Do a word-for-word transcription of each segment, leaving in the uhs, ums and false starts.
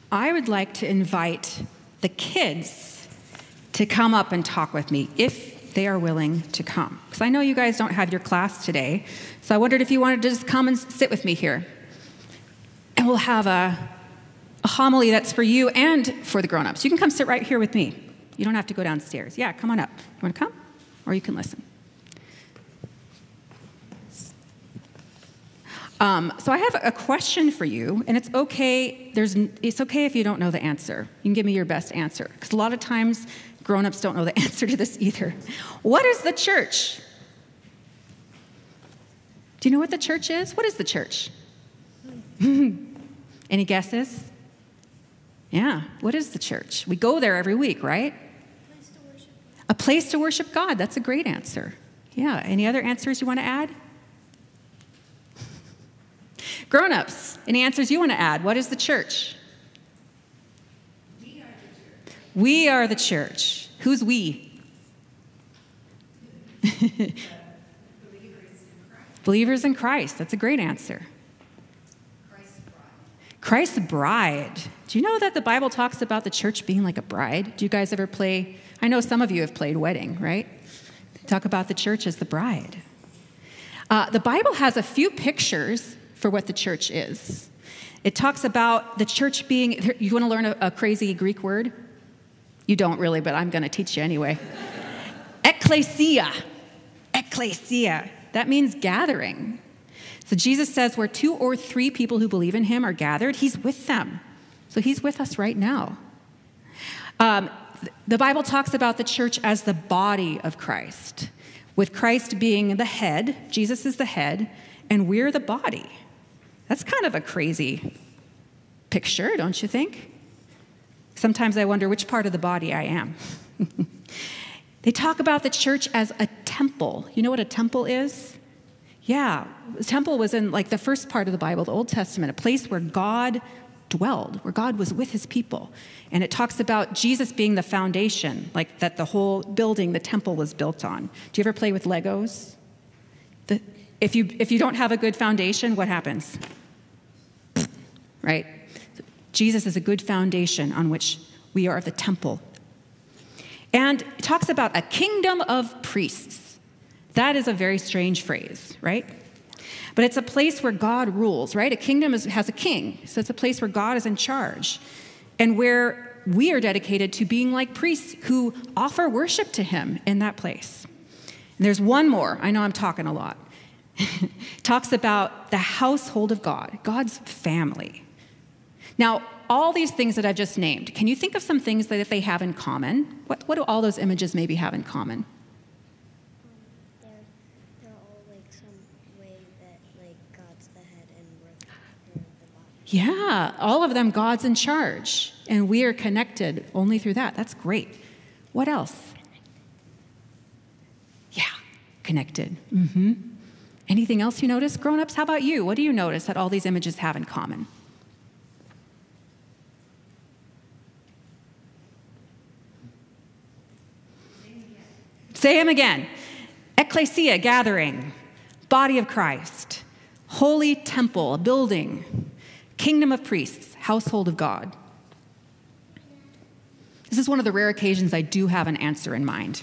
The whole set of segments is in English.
I would like to invite the kids to come up and talk with me if they are willing to come. Because I know you guys don't have your class today, so I wondered if you wanted to just come and sit with me here. And we'll have a, a homily that's for you and for the grown-ups. You can come sit right here with me. You don't have to go downstairs. Yeah, come on up. You want to come? Or you can listen. Um, so I have a question for you, and it's okay. There's, it's okay if you don't know the answer. You can give me your best answer, because a lot of times grown-ups don't know the answer to this either. What is the church? Do you know what the church is? What is the church? Any guesses? Yeah, what is the church? We go there every week, right? Place to worship. A place to worship God. That's a great answer. Yeah, any other answers you want to add? Grown-ups, any answers you want to add? What is the church? We are the church. We are the church. Who's we? Believers in Christ. Believers in Christ. That's a great answer. Christ's bride. Christ's bride. Do you know that the Bible talks about the church being like a bride? Do you guys ever play? I know some of you have played wedding, right? They talk about the church as the bride. Uh, the Bible has a few pictures for what the church is. It talks about the church being, you want to learn a, a crazy Greek word? You don't really, but I'm going to teach you anyway. Ekklesia. Ekklesia. That means gathering. So Jesus says where two or three people who believe in him are gathered, he's with them. So he's with us right now. Um, the Bible talks about the church as the body of Christ, with Christ being the head. Jesus is the head, and we're the body. That's kind of a crazy picture, don't you think? Sometimes I wonder which part of the body I am. They talk about the church as a temple. You know what a temple is? Yeah, the temple was in like the first part of the Bible, the Old Testament, a place where God dwelled, where God was with his people. And it talks about Jesus being the foundation, like that the whole building, the temple was built on. Do you ever play with Legos? The, if you if you don't have a good foundation, what happens? Right? Jesus is a good foundation on which we are the temple. And it talks about a kingdom of priests. That is a very strange phrase, right? But it's a place where God rules, right? A kingdom is, has a king. So it's a place where God is in charge and where we are dedicated to being like priests who offer worship to him in that place. And there's one more. I know I'm talking a lot. Talks about the household of God, God's family. Now, all these things that I've just named, can you think of some things that if they have in common? What, what do all those images maybe have in common? They're, they're all like some way that like God's the head and we're the, we're the body. Yeah, all of them, God's in charge, and we are connected only through that. That's great. What else? Yeah, connected. Mm-hmm. Anything else you notice? Grown-ups, how about you? What do you notice that all these images have in common? Say him again. Ekklesia, gathering. Body of Christ. Holy temple, a building. Kingdom of priests, household of God. This is one of the rare occasions I do have an answer in mind.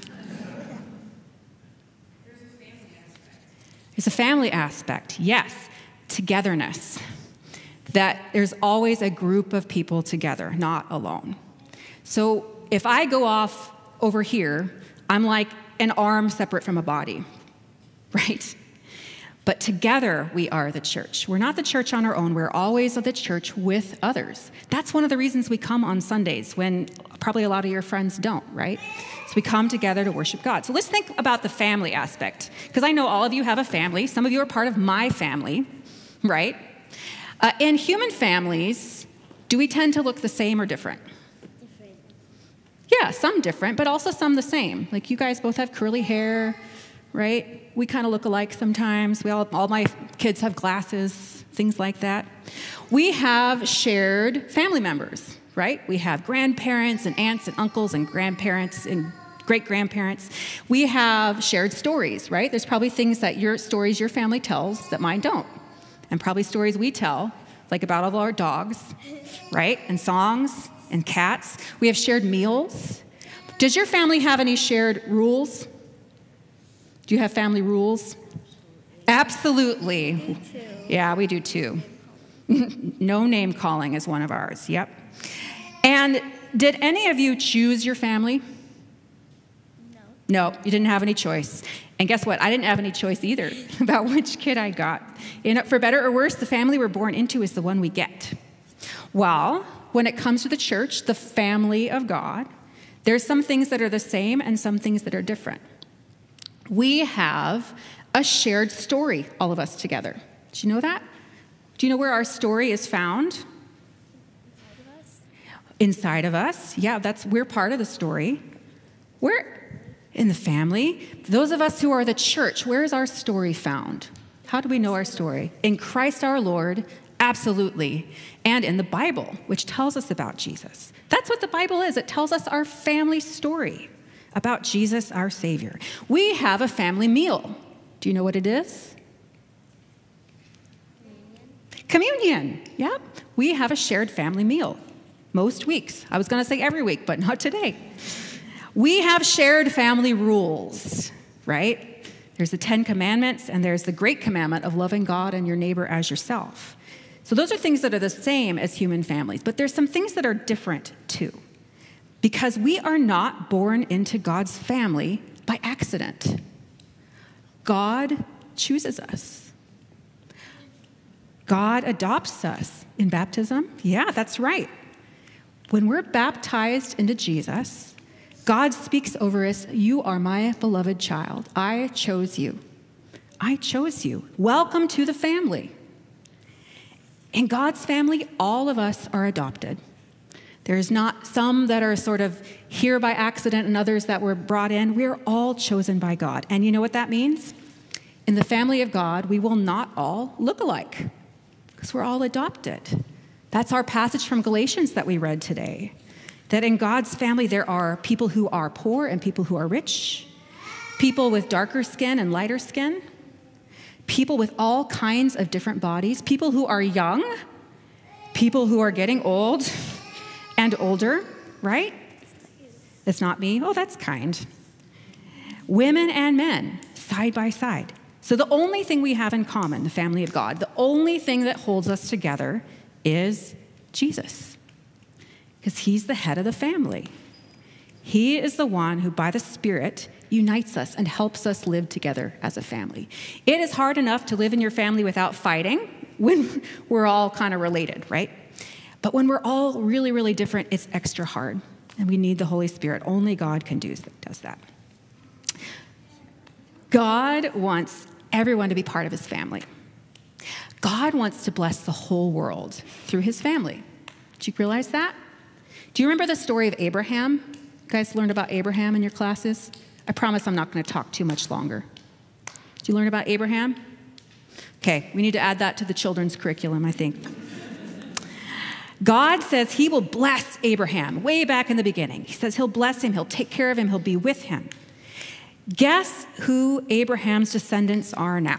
There's a family aspect, yes. Togetherness. That there's always a group of people together, not alone. So if I go off over here, I'm like an arm separate from a body, right? But together we are the church. We're not the church on our own. We're always the church with others. That's one of the reasons we come on Sundays when probably a lot of your friends don't, right? So we come together to worship God. So let's think about the family aspect, because I know all of you have a family. Some of you are part of my family, right? Uh, in human families, do we tend to look the same or different? Different. Yeah, some different, but also some the same. Like you guys both have curly hair, right? We kind of look alike sometimes. We all, all my kids have glasses, things like that. We have shared family members, right? We have grandparents and aunts and uncles and grandparents and great-grandparents. We have shared stories, right? There's probably things that your stories your family tells that mine don't. And probably stories we tell like about all our dogs, right? And songs and cats. We have shared meals. Does your family have any shared rules? Do you have family rules? Absolutely. Me too. Yeah, we do too. No name calling is one of ours. Yep. And did any of you choose your family? No. No, you didn't have any choice. And guess what? I didn't have any choice either about which kid I got. You know, for better or worse, the family we're born into is the one we get. Well, when it comes to the church, the family of God, there's some things that are the same and some things that are different. We have a shared story, all of us together. Do you know that? Do you know where our story is found? Inside of us? Inside of us. Yeah, that's we're part of the story. We're in the family. Those of us who are the church, where is our story found? How do we know our story? In Christ our Lord, absolutely. And in the Bible, which tells us about Jesus. That's what the Bible is. It tells us our family story about Jesus, our Savior. We have a family meal. Do you know what it is? Communion. Yep. We have a shared family meal most weeks. I was going to say every week, but not today. We have shared family rules, right? There's the Ten Commandments, and there's the great commandment of loving God and your neighbor as yourself. So those are things that are the same as human families, but there's some things that are different too, because we are not born into God's family by accident. God chooses us. God adopts us in baptism. Yeah, that's right. When we're baptized into Jesus, God speaks over us, "You are my beloved child. I chose you. I chose you. Welcome to the family." In God's family, all of us are adopted. There's not some that are sort of here by accident and others that were brought in. We're all chosen by God. And you know what that means? In the family of God, we will not all look alike because we're all adopted. That's our passage from Galatians that we read today. That in God's family, there are people who are poor and people who are rich, people with darker skin and lighter skin, people with all kinds of different bodies, people who are young, people who are getting old and older, right? That's not me. Oh, that's kind. Women and men, side by side. So the only thing we have in common, the family of God, the only thing that holds us together is Jesus, because he's the head of the family. He is the one who, by the Spirit, unites us and helps us live together as a family. It is hard enough to live in your family without fighting when we're all kind of related, right? But when we're all really, really different, it's extra hard, and we need the Holy Spirit. Only God can do does that. God wants everyone to be part of his family. God wants to bless the whole world through his family. Did you realize that? Do you remember the story of Abraham? You guys learned about Abraham in your classes? I promise I'm not going to talk too much longer. Did you learn about Abraham? Okay, we need to add that to the children's curriculum, I think. God says he will bless Abraham way back in the beginning. He says he'll bless him, he'll take care of him, he'll be with him. Guess who Abraham's descendants are now?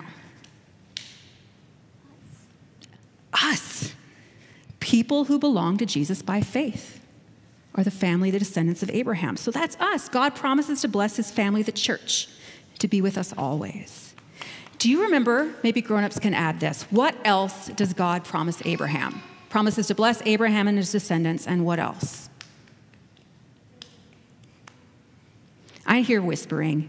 Us. People who belong to Jesus by faith are the family, the descendants of Abraham. So that's us. God promises to bless his family, the church, to be with us always. Do you remember, maybe grown-ups can add this, what else does God promise Abraham? Promises to bless Abraham and his descendants, and what else? I hear whispering.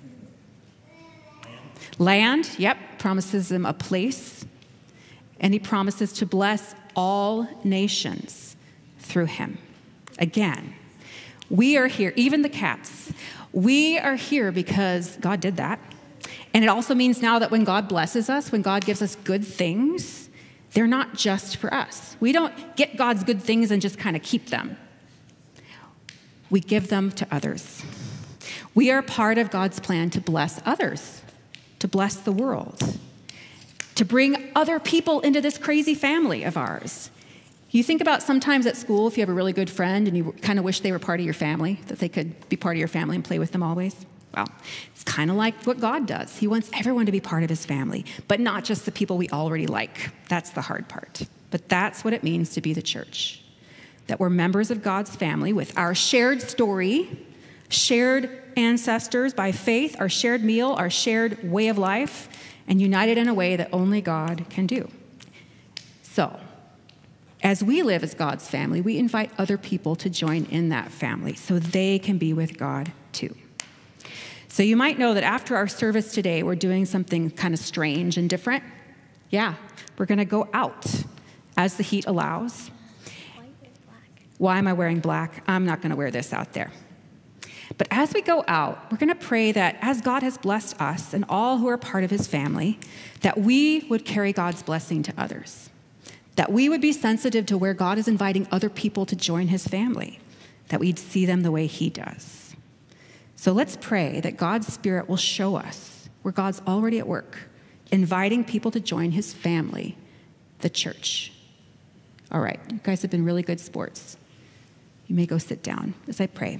Land, yep, promises him a place. And he promises to bless all nations through him. Again, we are here, even the cats, we are here because God did that. And it also means now that when God blesses us, when God gives us good things, they're not just for us. We don't get God's good things and just kind of keep them. We give them to others. We are part of God's plan to bless others, to bless the world, to bring other people into this crazy family of ours. You think about sometimes at school, if you have a really good friend and you kind of wish they were part of your family, that they could be part of your family and play with them always. Well, it's kind of like what God does. He wants everyone to be part of his family, but not just the people we already like. That's the hard part. but that's what it means to be the church. That we're members of God's family with our shared story, shared ancestors by faith, our shared meal, our shared way of life, and united in a way that only God can do. So, as we live as God's family, we invite other people to join in that family so they can be with God too. So you might know that after our service today, we're doing something kind of strange and different. Yeah, we're going to go out as the heat allows. Why are you black? Why am I wearing black? I'm not going to wear this out there. But as we go out, we're going to pray that as God has blessed us and all who are part of his family, that we would carry God's blessing to others. That we would be sensitive to where God is inviting other people to join his family. That we'd see them the way he does. So let's pray that God's Spirit will show us where God's already at work, inviting people to join his family, the church. All right, you guys have been really good sports. You may go sit down as I pray.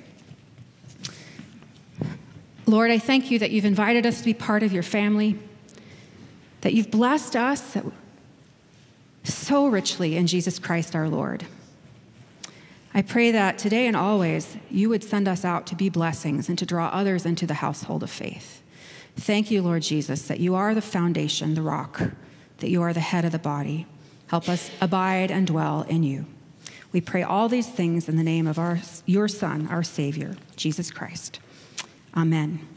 Lord, I thank you that you've invited us to be part of your family, that you've blessed us so richly in Jesus Christ our Lord. I pray that today and always you would send us out to be blessings and to draw others into the household of faith. Thank you, Lord Jesus, that you are the foundation, the rock, that you are the head of the body. Help us abide and dwell in you. We pray all these things in the name of our, your Son, our Savior, Jesus Christ. Amen.